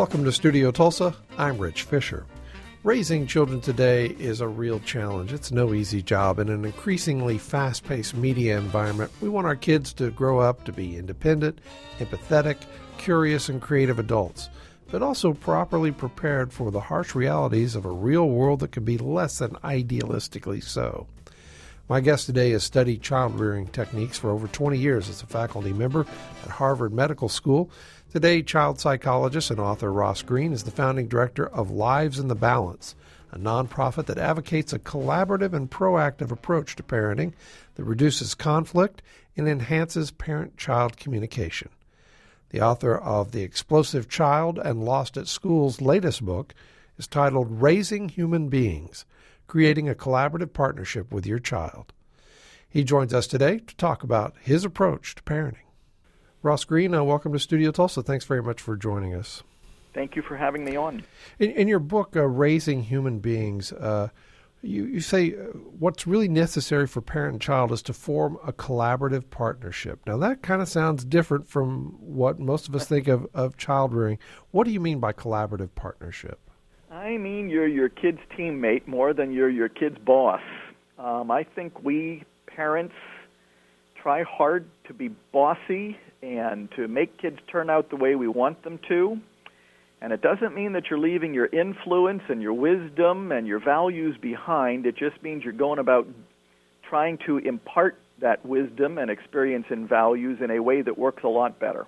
Welcome to Studio Tulsa. I'm Rich Fisher. Raising children today is a real challenge. It's no easy job. In an increasingly fast-paced media environment, we want our kids to grow up to be independent, empathetic, curious, and creative adults, but also properly prepared for the harsh realities of a real world that can be less than idealistically so. My guest today has studied child-rearing techniques for over 20 years as a faculty member at Harvard Medical School. Today, child psychologist and author Ross Greene is the founding director of Lives in the Balance, a nonprofit that advocates a collaborative and proactive approach to parenting that reduces conflict and enhances parent-child communication. The author of The Explosive Child and Lost at School's latest book is titled Raising Human Beings, Creating a Collaborative Partnership with Your Child. He joins us today to talk about his approach to parenting. Ross Greene, welcome to Studio Tulsa. Thanks very much for joining us. Thank you for having me on. In your book, Raising Human Beings, you say what's really necessary for parent and child is to form a collaborative partnership. Now, that kind of sounds different from what most of us think of child rearing. What do you mean by collaborative partnership? I mean you're your kid's teammate more than you're your kid's boss. I think we parents try hard to be bossy and to make kids turn out the way we want them to. And it doesn't mean that you're leaving your influence and your wisdom and your values behind. It just means you're going about trying to impart that wisdom and experience and values in a way that works a lot better.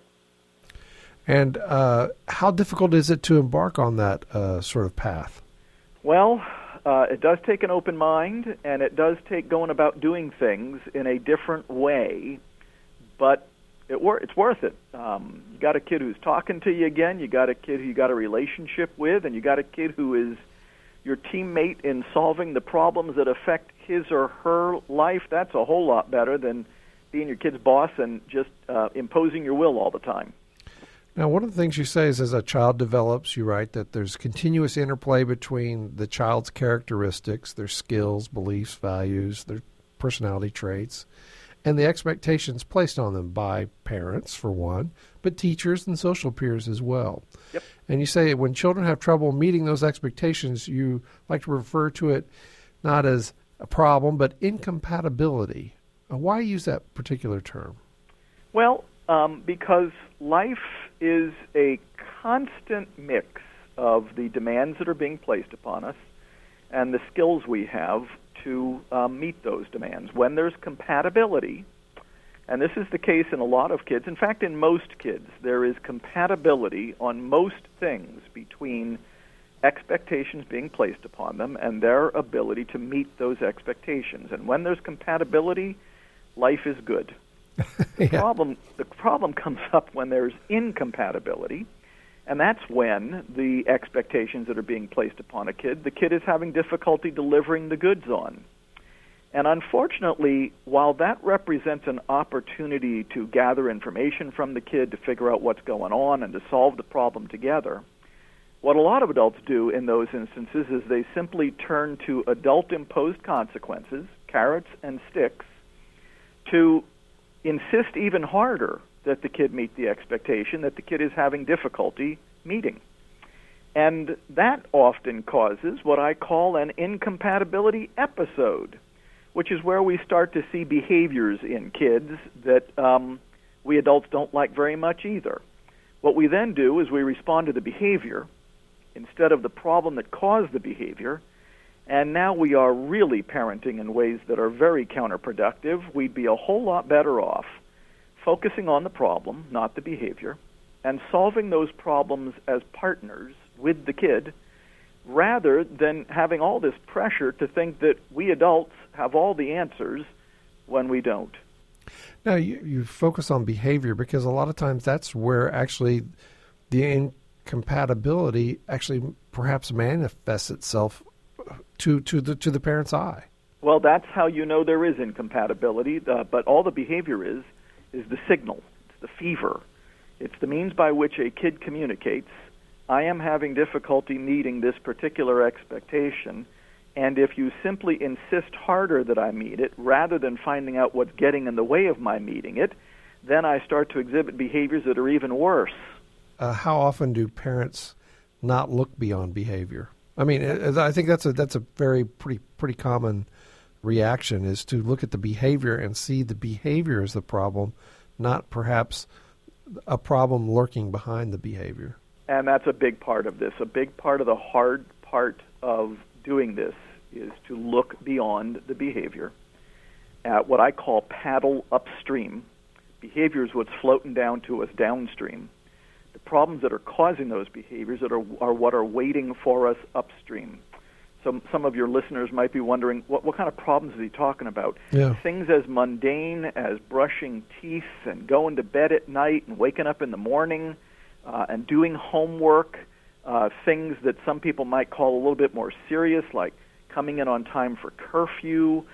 And how difficult is it to embark on that sort of path? Well, it does take an open mind, and it does take going about doing things in a different way, but it's worth it. You got a kid who's talking to you again, you got a kid who you got a relationship with, and you got a kid who is your teammate in solving the problems that affect his or her life. That's a whole lot better than being your kid's boss and just imposing your will all the time. Now, one of the things you say is as a child develops, you write that there's continuous interplay between the child's characteristics, their skills, beliefs, values, their personality traits, and the expectations placed on them by parents, for one, but teachers and social peers as well. Yep. And you say when children have trouble meeting those expectations, you like to refer to it not as a problem, but incompatibility. Why use that particular term? Well, because life is a constant mix of the demands that are being placed upon us and the skills we have to meet those demands. When there's compatibility, and this is the case in a lot of kids, in fact, in most kids, there is compatibility on most things between expectations being placed upon them and their ability to meet those expectations. And when there's compatibility, life is good. The problem comes up when there's incompatibility, and that's when the expectations that are being placed upon a kid, the kid is having difficulty delivering the goods on. And unfortunately, while that represents an opportunity to gather information from the kid, to figure out what's going on and to solve the problem together, what a lot of adults do in those instances is they simply turn to adult-imposed consequences, carrots and sticks, to insist even harder that the kid meet the expectation that the kid is having difficulty meeting. And that often causes what I call an incompatibility episode, which is where we start to see behaviors in kids that we adults don't like very much either. What we then do is we respond to the behavior instead of the problem that caused the behavior, and now we are really parenting in ways that are very counterproductive. We'd be a whole lot better off focusing on the problem, not the behavior, and solving those problems as partners with the kid, rather than having all this pressure to think that we adults have all the answers when we don't. Now, you focus on behavior because a lot of times that's where actually the incompatibility actually perhaps manifests itself to the parent's eye. Well, that's how you know there is incompatibility, but all the behavior is the signal. It's the fever. It's the means by which a kid communicates, I am having difficulty meeting this particular expectation, and if you simply insist harder that I meet it, rather than finding out what's getting in the way of my meeting it, then I start to exhibit behaviors that are even worse. How often do parents not look beyond behavior? I mean, I think that's a very pretty common reaction, is to look at the behavior and see the behavior as the problem, not perhaps a problem lurking behind the behavior. And that's a big part of this. A big part of the hard part of doing this is to look beyond the behavior at what I call paddle upstream. Behavior is what's floating down to us downstream. The problems that are causing those behaviors are what are waiting for us upstream. Some of your listeners might be wondering, what kind of problems is he talking about? Yeah. Things as mundane as brushing teeth and going to bed at night and waking up in the morning and doing homework, things that some people might call a little bit more serious, like coming in on time for curfew.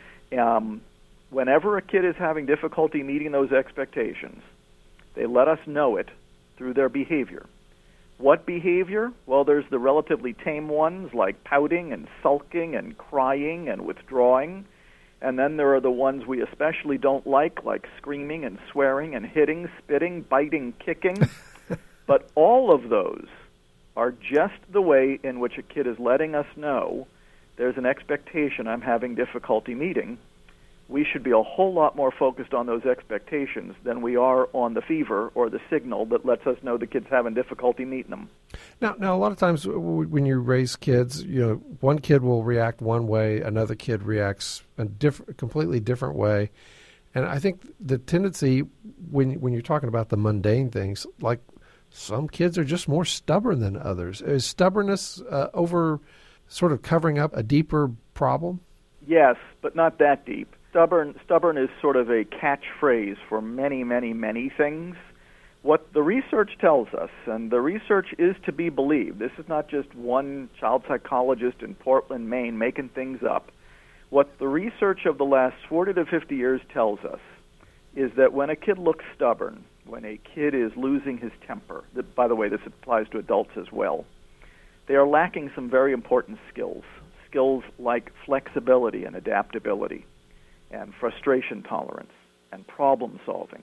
Whenever a kid is having difficulty meeting those expectations, they let us know it through their behavior. What behavior? Well, there's the relatively tame ones like pouting and sulking and crying and withdrawing. And then there are the ones we especially don't like screaming and swearing and hitting, spitting, biting, kicking. But all of those are just the way in which a kid is letting us know there's an expectation I'm having difficulty meeting. We should be a whole lot more focused on those expectations than we are on the fever or the signal that lets us know the kid's having difficulty meeting them. Now, a lot of times when you raise kids, one kid will react one way, another kid reacts a completely different way. And I think the tendency, when you're talking about the mundane things, like some kids are just more stubborn than others. Is stubbornness over sort of covering up a deeper problem? Yes, but not that deep. Stubborn is sort of a catchphrase for many, many, many things. What the research tells us, and the research is to be believed, this is not just one child psychologist in Portland, Maine, making things up. What the research of the last 40 to 50 years tells us is that when a kid looks stubborn, when a kid is losing his temper, by the way, this applies to adults as well, they are lacking some very important skills like flexibility and adaptability, and frustration tolerance, and problem solving.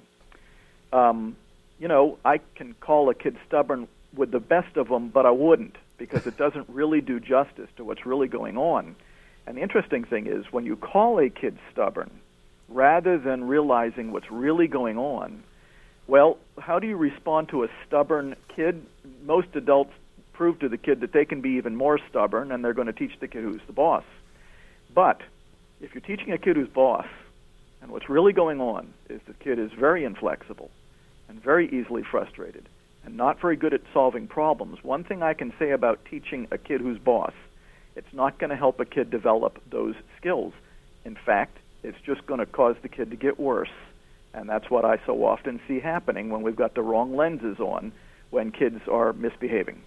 I can call a kid stubborn with the best of them, but I wouldn't, because it doesn't really do justice to what's really going on. And the interesting thing is, when you call a kid stubborn, rather than realizing what's really going on, well, how do you respond to a stubborn kid? Most adults prove to the kid that they can be even more stubborn, and they're going to teach the kid who's the boss. But if you're teaching a kid who's boss, and what's really going on is the kid is very inflexible and very easily frustrated and not very good at solving problems, one thing I can say about teaching a kid who's boss, it's not going to help a kid develop those skills. In fact, it's just going to cause the kid to get worse. And that's what I so often see happening when we've got the wrong lenses on when kids are misbehaving.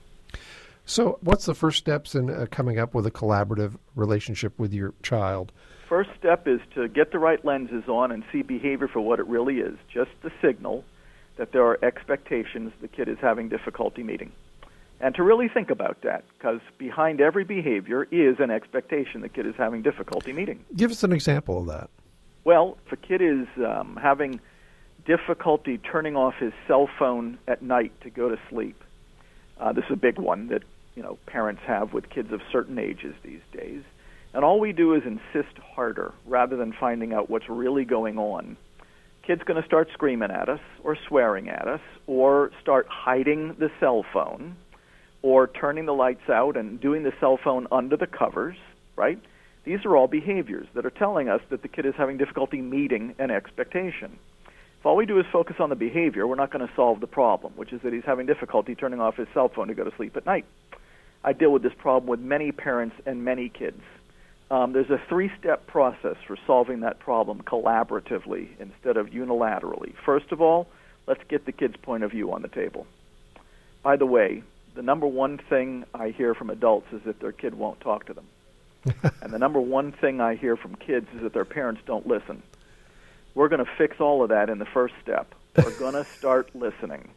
So what's the first steps in coming up with a collaborative relationship with your child? First step is to get the right lenses on and see behavior for what it really is, just the signal that there are expectations the kid is having difficulty meeting. And to really think about that, because behind every behavior is an expectation the kid is having difficulty meeting. Give us an example of that. Well, if a kid is having difficulty turning off his cell phone at night to go to sleep, this is a big one that parents have with kids of certain ages these days. And all we do is insist harder rather than finding out what's really going on. Kid's going to start screaming at us or swearing at us or start hiding the cell phone or turning the lights out and doing the cell phone under the covers, right? These are all behaviors that are telling us that the kid is having difficulty meeting an expectation. If all we do is focus on the behavior, we're not going to solve the problem, which is that he's having difficulty turning off his cell phone to go to sleep at night. I deal with this problem with many parents and many kids. There's a 3-step process for solving that problem collaboratively instead of unilaterally. First of all, let's get the kid's point of view on the table. By the way, the number one thing I hear from adults is that their kid won't talk to them. And the number one thing I hear from kids is that their parents don't listen. We're going to fix all of that in the first step. We're going to start listening.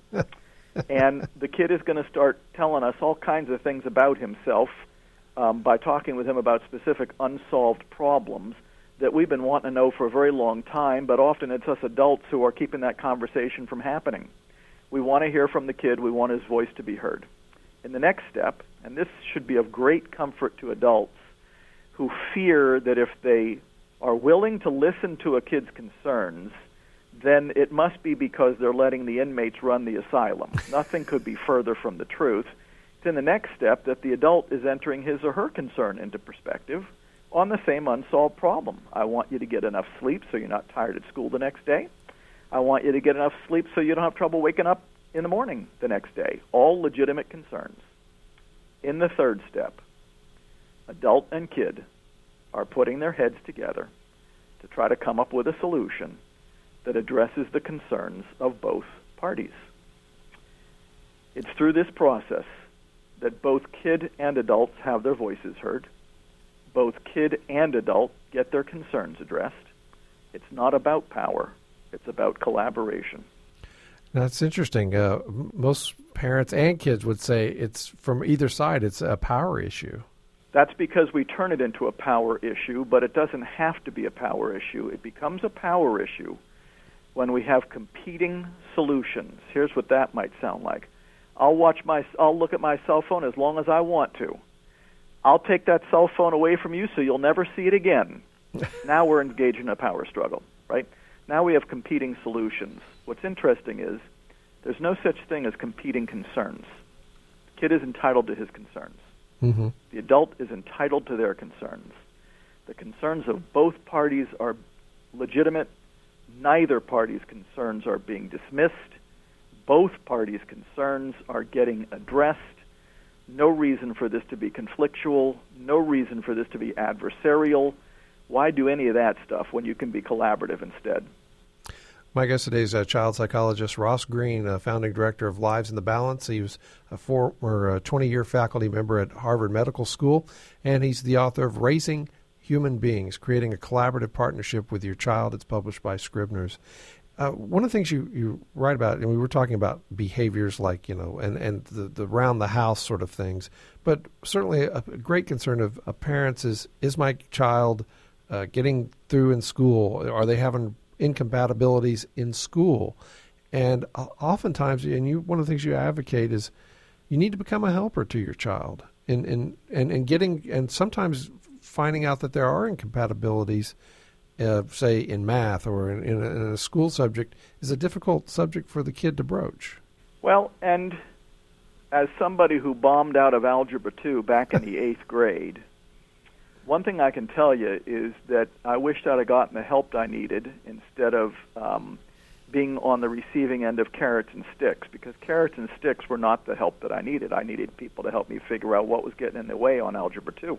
And the kid is going to start telling us all kinds of things about himself by talking with him about specific unsolved problems that we've been wanting to know for a very long time, but often it's us adults who are keeping that conversation from happening. We want to hear from the kid. We want his voice to be heard. In the next step, and this should be of great comfort to adults who fear that if they are willing to listen to a kid's concerns, then it must be because they're letting the inmates run the asylum. Nothing could be further from the truth. It's in the next step that the adult is entering his or her concern into perspective on the same unsolved problem. I want you to get enough sleep so you're not tired at school the next day. I want you to get enough sleep so you don't have trouble waking up in the morning the next day. All legitimate concerns. In the third step, adult and kid are putting their heads together to try to come up with a solution that addresses the concerns of both parties. It's through this process that both kid and adults have their voices heard, both kid and adult get their concerns addressed. It's not about power, it's about collaboration. That's interesting. Most parents and kids would say it's from either side, it's a power issue. That's because we turn it into a power issue, but it doesn't have to be a power issue. It becomes a power issue when we have competing solutions. Here's what that might sound like. I'll look at my cell phone as long as I want to. I'll take that cell phone away from you so you'll never see it again. Now we're engaged in a power struggle, right? Now we have competing solutions. What's interesting is there's no such thing as competing concerns. The kid is entitled to his concerns. Mm-hmm. The adult is entitled to their concerns. The concerns of both parties are legitimate. Neither party's concerns are being dismissed. Both parties' concerns are getting addressed. No reason for this to be conflictual. No reason for this to be adversarial. Why do any of that stuff when you can be collaborative instead? My guest today is child psychologist Ross Greene, founding director of Lives in the Balance. He was a former 20-year faculty member at Harvard Medical School, and he's the author of Raising Human Beings, Creating a Collaborative Partnership with Your Child. It's published by Scribner's. One of the things you write about, and we were talking about behaviors like, and the around-the-house sort of things, but certainly a great concern of parents is my child getting through in school? Are they having incompatibilities in school? And oftentimes, one of the things you advocate is you need to become a helper to your child, and sometimes finding out that there are incompatibilities, say in math or in a school subject, is a difficult subject for the kid to broach. Well, and as somebody who bombed out of Algebra 2 back in the 8th grade, one thing I can tell you is that I wished I'd have gotten the help I needed instead of being on the receiving end of carrots and sticks, because carrots and sticks were not the help that I needed. I needed people to help me figure out what was getting in the way on Algebra 2.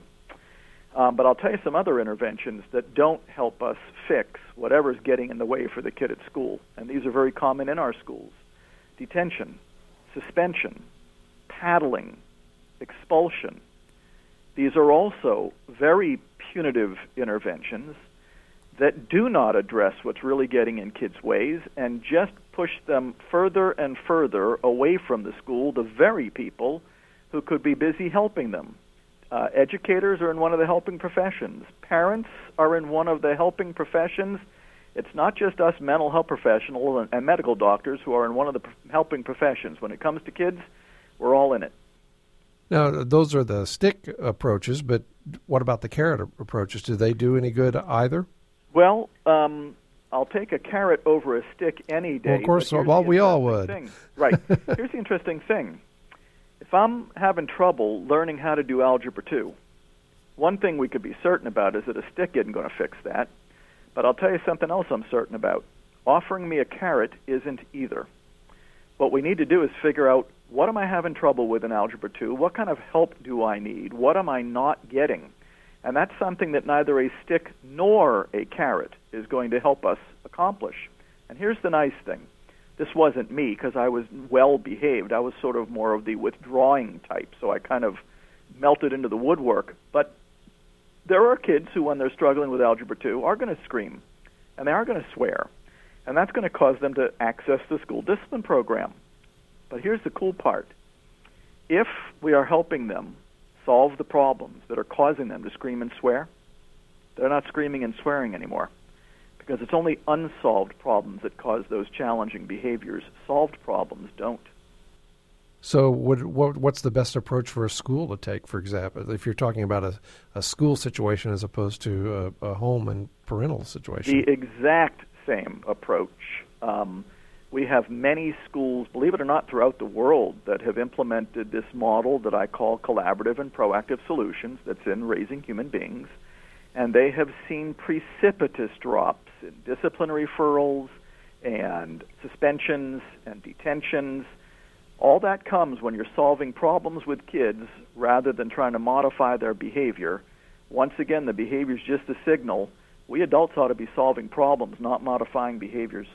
But I'll tell you some other interventions that don't help us fix whatever's getting in the way for the kid at school, and these are very common in our schools. Detention, suspension, paddling, expulsion. These are also very punitive interventions that do not address what's really getting in kids' ways and just push them further and further away from the school, the very people who could be busy helping them. Educators are in one of the helping professions. Parents are in one of the helping professions. It's not just us mental health professionals and medical doctors who are in one of the helping professions. When it comes to kids, we're all in it. Now, those are the stick approaches, but what about the carrot approaches? Do they do any good either? Well, I'll take a carrot over a stick any day. Well, of course, we all would. Right. Here's the interesting thing. If I'm having trouble learning how to do Algebra 2, one thing we could be certain about is that a stick isn't going to fix that. But I'll tell you something else I'm certain about. Offering me a carrot isn't either. What we need to do is figure out, what am I having trouble with in Algebra 2? What kind of help do I need? What am I not getting? And that's something that neither a stick nor a carrot is going to help us accomplish. And here's the nice thing. This wasn't me because I was well-behaved. I was sort of more of the withdrawing type, so I kind of melted into the woodwork. But there are kids who, when they're struggling with Algebra 2, are going to scream, and they are going to swear. And that's going to cause them to access the school discipline program. But here's the cool part. If we are helping them solve the problems that are causing them to scream and swear, they're not screaming and swearing anymore, because it's only unsolved problems that cause those challenging behaviors. Solved problems don't. So what's the best approach for a school to take, for example, if you're talking about a school situation as opposed to a home and parental situation? The exact same approach. We have many schools, believe it or not, throughout the world that have implemented this model that I call collaborative and proactive solutions that's in Raising Human Beings. And they have seen precipitous drops in discipline referrals and suspensions and detentions. All that comes when you're solving problems with kids rather than trying to modify their behavior. Once again, the behavior is just a signal. We adults ought to be solving problems, not modifying behaviors.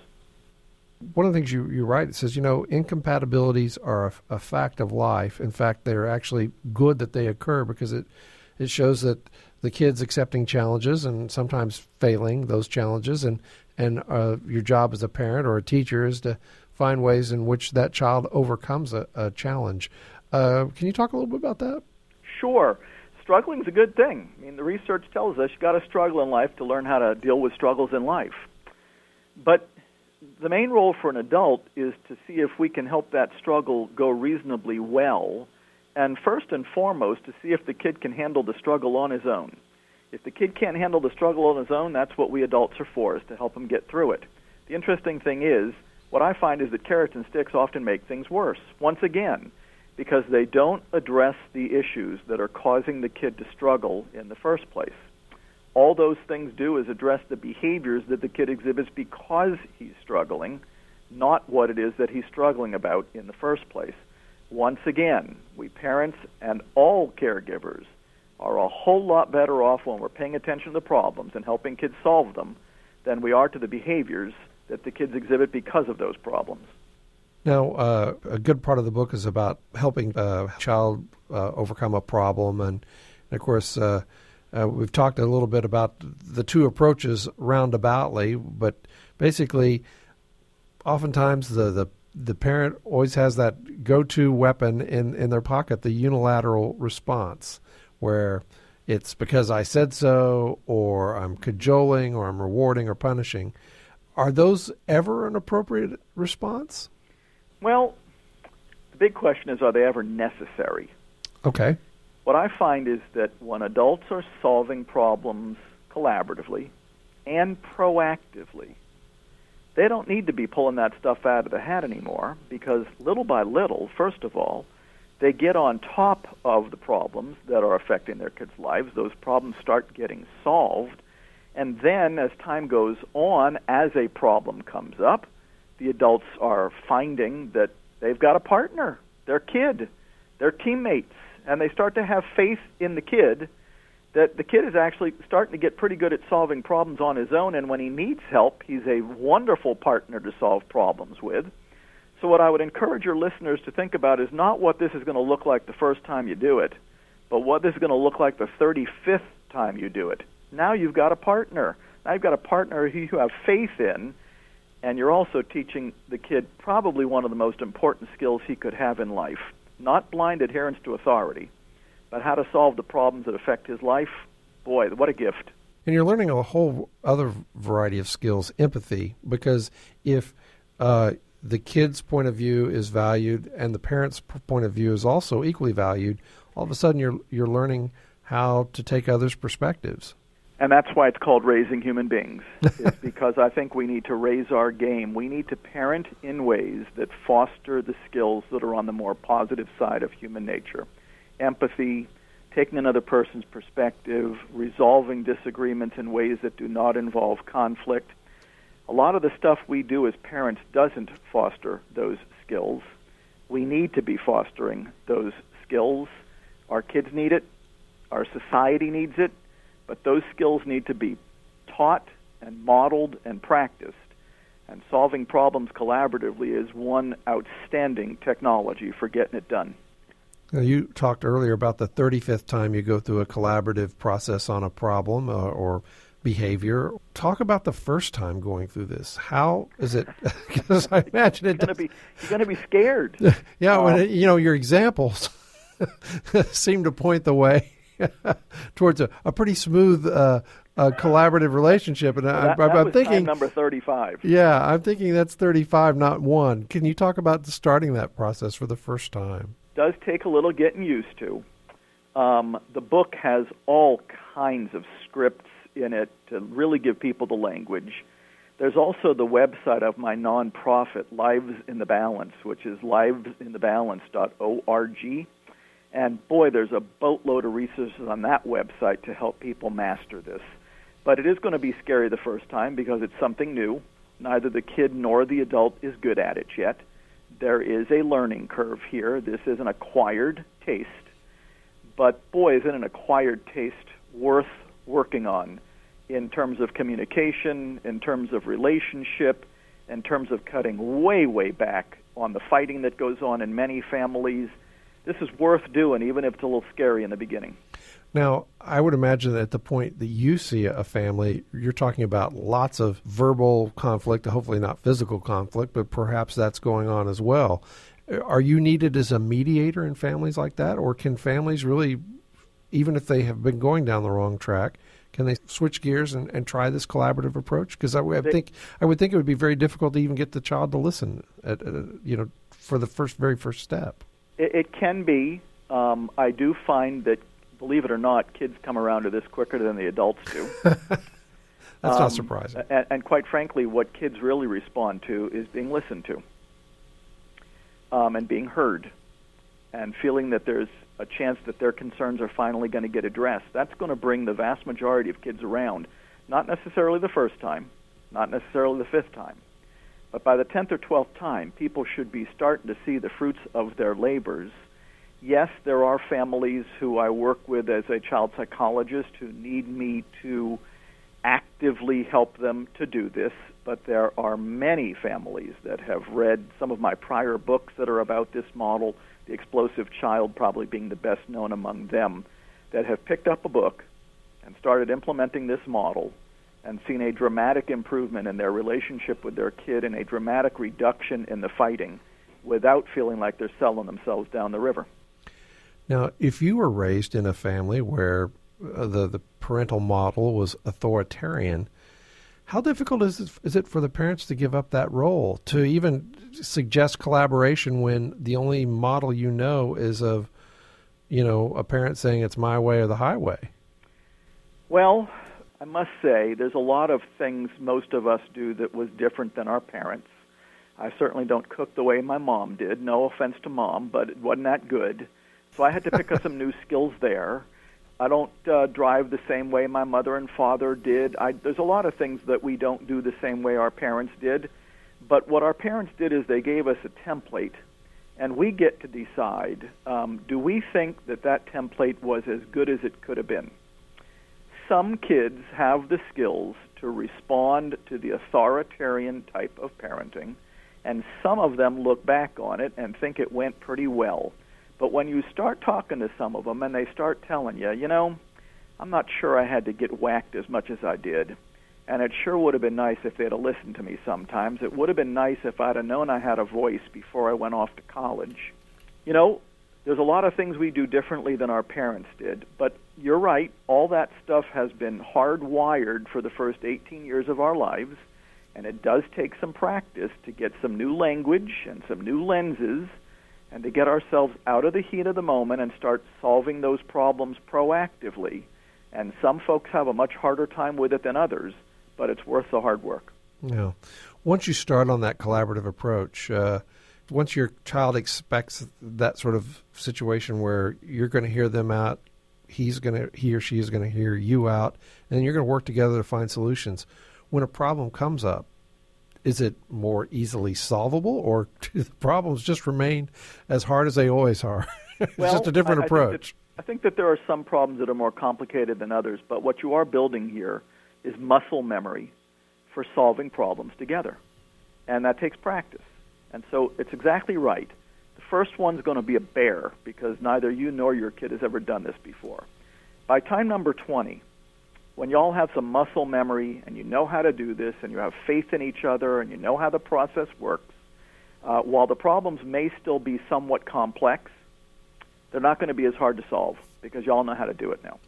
One of the things you write, it says, incompatibilities are a fact of life. In fact, they're actually good that they occur because it shows that the kid's accepting challenges and sometimes failing those challenges, and your job as a parent or a teacher is to find ways in which that child overcomes a challenge. Can you talk a little bit about that? Sure. Struggling's a good thing. I mean, the research tells us you've got to struggle in life to learn how to deal with struggles in life. But the main role for an adult is to see if we can help that struggle go reasonably well, and first and foremost, to see if the kid can handle the struggle on his own. If the kid can't handle the struggle on his own, that's what we adults are for, is to help him get through it. The interesting thing is, what I find is that carrots and sticks often make things worse, once again, because they don't address the issues that are causing the kid to struggle in the first place. All those things do is address the behaviors that the kid exhibits because he's struggling, not what it is that he's struggling about in the first place. Once again, we parents and all caregivers are a whole lot better off when we're paying attention to the problems and helping kids solve them than we are to the behaviors that the kids exhibit because of those problems. Now, a good part of the book is about helping a child overcome a problem, and of course, we've talked a little bit about the two approaches roundaboutly, but basically, oftentimes the parent always has that go-to weapon in their pocket, the unilateral response, where it's because I said so, or I'm cajoling, or I'm rewarding or punishing. Are those ever an appropriate response? Well, the big question is, are they ever necessary? Okay. What I find is that when adults are solving problems collaboratively and proactively, they don't need to be pulling that stuff out of the hat anymore, because little by little, first of all, they get on top of the problems that are affecting their kids' lives. Those problems start getting solved. And then as time goes on, as a problem comes up, the adults are finding that they've got a partner, their kid, their teammates, and they start to have faith in the kid that the kid is actually starting to get pretty good at solving problems on his own, and when he needs help, he's a wonderful partner to solve problems with. So what I would encourage your listeners to think about is not what this is going to look like the first time you do it, but what this is going to look like the 35th time you do it. Now you've got a partner. Now you've got a partner who you have faith in, and you're also teaching the kid probably one of the most important skills he could have in life. Not blind adherence to authority, but how to solve the problems that affect his life. Boy, what a gift. And you're learning a whole other variety of skills, empathy, because if the kid's point of view is valued and the parent's point of view is also equally valued, all of a sudden you're learning how to take others' perspectives. And that's why it's called Raising Human Beings. It's because I think we need to raise our game. We need to parent in ways that foster the skills that are on the more positive side of human nature. Empathy, taking another person's perspective, resolving disagreements in ways that do not involve conflict. A lot of the stuff we do as parents doesn't foster those skills. We need to be fostering those skills. Our kids need it. Our society needs it. But those skills need to be taught and modeled and practiced. And solving problems collaboratively is one outstanding technology for getting it done. Now, you talked earlier about the 35th time you go through a collaborative process on a problem or behavior. Talk about the first time going through this. How is it? Because I imagine you're going to be scared. Yeah, your examples seem to point the way towards a pretty smooth a collaborative relationship. And That I'm was thinking time number 35. Yeah, I'm thinking that's 35, not 1. Can you talk about starting that process for the first time? Does take a little getting used to. The book has all kinds of scripts in it to really give people the language. There's also the website of my nonprofit, Lives in the Balance, which is livesinthebalance.org. And boy, there's a boatload of resources on that website to help people master this. But it is going to be scary the first time because it's something new. Neither the kid nor the adult is good at it yet. There is a learning curve here. This is an acquired taste. But boy, is it an acquired taste worth working on in terms of communication, in terms of relationship, in terms of cutting way, way back on the fighting that goes on in many families. This is worth doing, even if it's a little scary in the beginning. Now, I would imagine that at the point that you see a family, you're talking about lots of verbal conflict, hopefully not physical conflict, but perhaps that's going on as well. Are you needed as a mediator in families like that, or can families really, even if they have been going down the wrong track, can they switch gears and try this collaborative approach? Because I would think it would be very difficult to even get the child to listen, for the very first step. It can be. I do find that, believe it or not, kids come around to this quicker than the adults do. That's not surprising. And quite frankly, what kids really respond to is being listened to, and being heard, and feeling that there's a chance that their concerns are finally going to get addressed. That's going to bring the vast majority of kids around, not necessarily the first time, not necessarily the fifth time, but by the 10th or 12th time, people should be starting to see the fruits of their labors. Yes, there are families who I work with as a child psychologist who need me to actively help them to do this, but there are many families that have read some of my prior books that are about this model, The Explosive Child probably being the best known among them, that have picked up a book and started implementing this model and seen a dramatic improvement in their relationship with their kid and a dramatic reduction in the fighting without feeling like they're selling themselves down the river. Now, if you were raised in a family where the parental model was authoritarian, how difficult is it for the parents to give up that role, to even suggest collaboration when the only model is of, a parent saying it's my way or the highway? Well, I must say there's a lot of things most of us do that was different than our parents. I certainly don't cook the way my mom did. No offense to Mom, but it wasn't that good. So I had to pick up some new skills there. I don't drive the same way my mother and father did. There's a lot of things that we don't do the same way our parents did. But what our parents did is they gave us a template, and we get to decide, do we think that template was as good as it could have been? Some kids have the skills to respond to the authoritarian type of parenting, and some of them look back on it and think it went pretty well. But when you start talking to some of them and they start telling you, I'm not sure I had to get whacked as much as I did, and it sure would have been nice if they'd have listened to me sometimes. It would have been nice if I'd have known I had a voice before I went off to college. There's a lot of things we do differently than our parents did, but you're right, all that stuff has been hardwired for the first 18 years of our lives, and it does take some practice to get some new language and some new lenses and to get ourselves out of the heat of the moment and start solving those problems proactively. And some folks have a much harder time with it than others, but it's worth the hard work. Yeah. Once you start on that collaborative approach, once your child expects that sort of situation where you're going to hear them out, he or she is going to hear you out, and you're going to work together to find solutions. When a problem comes up, is it more easily solvable, or do the problems just remain as hard as they always are? It's just a different approach. I think that there are some problems that are more complicated than others, but what you are building here is muscle memory for solving problems together, and that takes practice. And so it's exactly right. The first one's going to be a bear because neither you nor your kid has ever done this before. By time number 20, when you all have some muscle memory and you know how to do this and you have faith in each other and you know how the process works, while the problems may still be somewhat complex, they're not going to be as hard to solve because you all know how to do it now.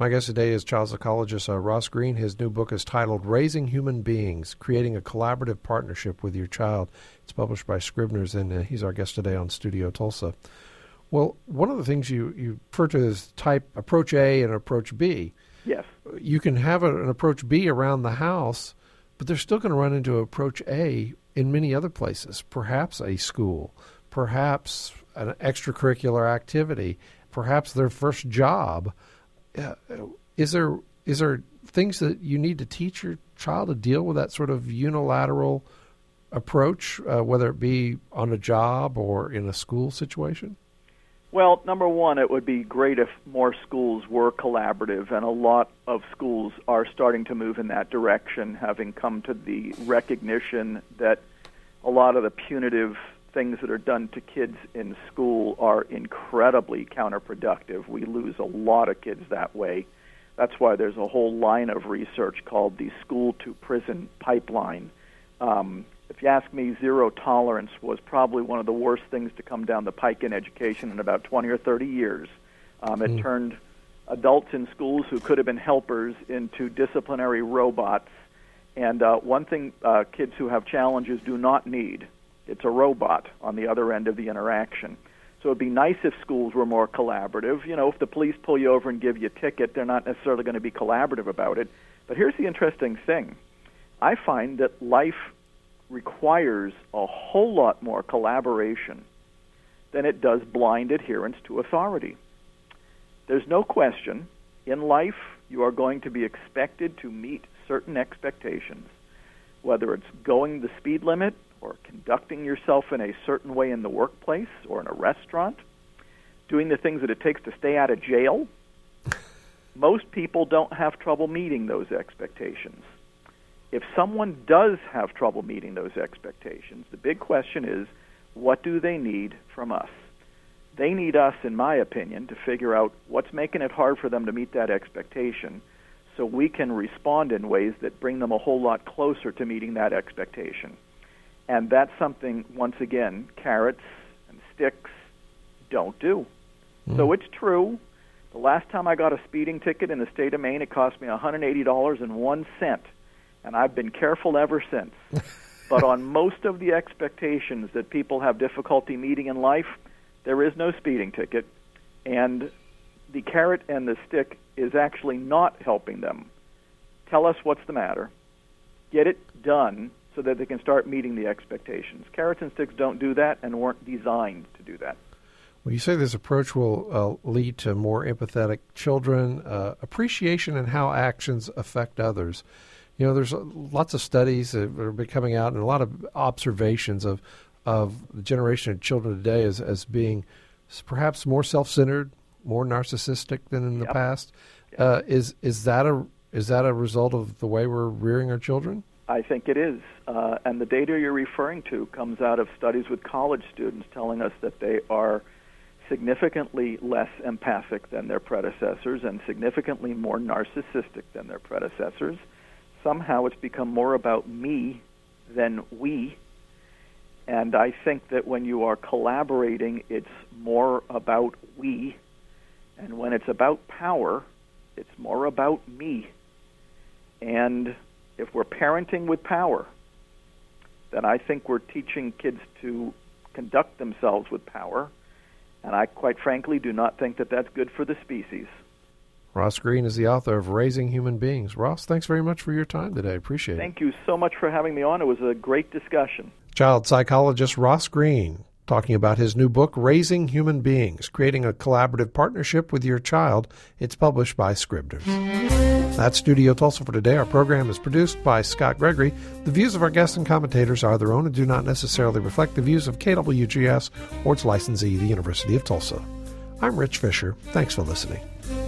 My guest today is child psychologist Ross Greene. His new book is titled Raising Human Beings, Creating a Collaborative Partnership with Your Child. It's published by Scribner's, and he's our guest today on Studio Tulsa. Well, one of the things you refer to as type approach A and approach B. Yes. You can have an approach B around the house, but they're still going to run into approach A in many other places, perhaps a school, perhaps an extracurricular activity, perhaps their first job. Is there things that you need to teach your child to deal with that sort of unilateral approach, whether it be on a job or in a school situation? Well, number one, it would be great if more schools were collaborative, and a lot of schools are starting to move in that direction, having come to the recognition that a lot of the punitive things that are done to kids in school are incredibly counterproductive. We lose a lot of kids that way. That's why there's a whole line of research called the school-to-prison pipeline. If you ask me, zero tolerance was probably one of the worst things to come down the pike in education in about 20 or 30 years. It turned adults in schools who could have been helpers into disciplinary robots. And one thing kids who have challenges do not need, it's a robot on the other end of the interaction. So it'd be nice if schools were more collaborative. You know, if the police pull you over and give you a ticket, they're not necessarily going to be collaborative about it. But here's the interesting thing. I find that life requires a whole lot more collaboration than it does blind adherence to authority. There's no question, in life, you are going to be expected to meet certain expectations, whether it's going the speed limit or conducting yourself in a certain way in the workplace or in a restaurant, doing the things that it takes to stay out of jail. Most people don't have trouble meeting those expectations. If someone does have trouble meeting those expectations, the big question is, what do they need from us? They need us, in my opinion, to figure out what's making it hard for them to meet that expectation so we can respond in ways that bring them a whole lot closer to meeting that expectation. And that's something, once again, carrots and sticks don't do. So it's true. The last time I got a speeding ticket in the state of Maine, it cost me $180.01. And I've been careful ever since. But on most of the expectations that people have difficulty meeting in life, there is no speeding ticket. And the carrot and the stick is actually not helping them. Tell us what's the matter. Get it done so that they can start meeting the expectations. Carrots and sticks don't do that and weren't designed to do that. Well, you say this approach will lead to more empathetic children, appreciation in how actions affect others. You know, there's lots of studies that are coming out and a lot of observations of the generation of children today as being perhaps more self-centered, more narcissistic than in the past. Is that a result of the way we're rearing our children? I think it is. And the data you're referring to comes out of studies with college students telling us that they are significantly less empathic than their predecessors and significantly more narcissistic than their predecessors. Somehow it's become more about me than we. And I think that when you are collaborating, it's more about we. And when it's about power, it's more about me. And if we're parenting with power, then I think we're teaching kids to conduct themselves with power. And I, quite frankly, do not think that that's good for the species. Ross Greene is the author of Raising Human Beings. Ross, thanks very much for your time today. Appreciate it. Thank you so much for having me on. It was a great discussion. Child psychologist Ross Greene talking about his new book, Raising Human Beings, Creating a Collaborative Partnership with Your Child. It's published by Scribner's. That's Studio Tulsa for today. Our program is produced by Scott Gregory. The views of our guests and commentators are their own and do not necessarily reflect the views of KWGS or its licensee, the University of Tulsa. I'm Rich Fisher. Thanks for listening.